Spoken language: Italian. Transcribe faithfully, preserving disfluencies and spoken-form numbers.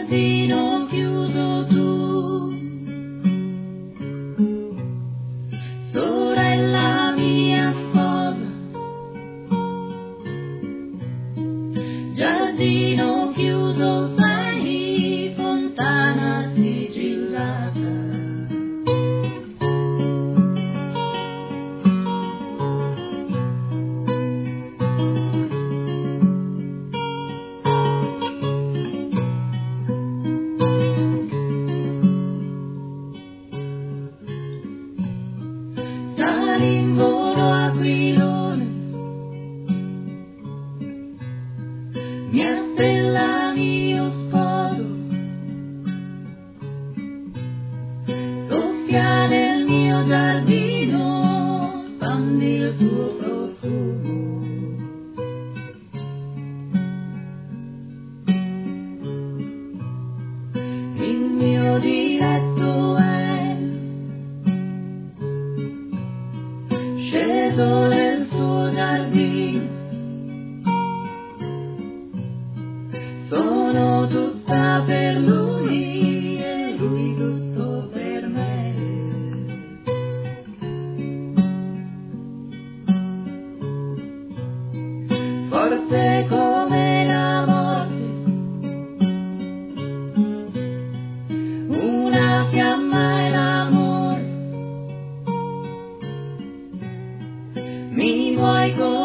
giardino chiuso tu, sorella mia sposa, giardino chiuso sei, fontana sigillata. Sali in volo aquilone, mia stella mio sposo, soffia nel mio giardino, spandi il tuo profumo. Il mio diletto è sceso nel suo giardino, sono tutta per lui e lui tutto per me. Forte come la morte, una fiamma è l'amore, mi vuoi con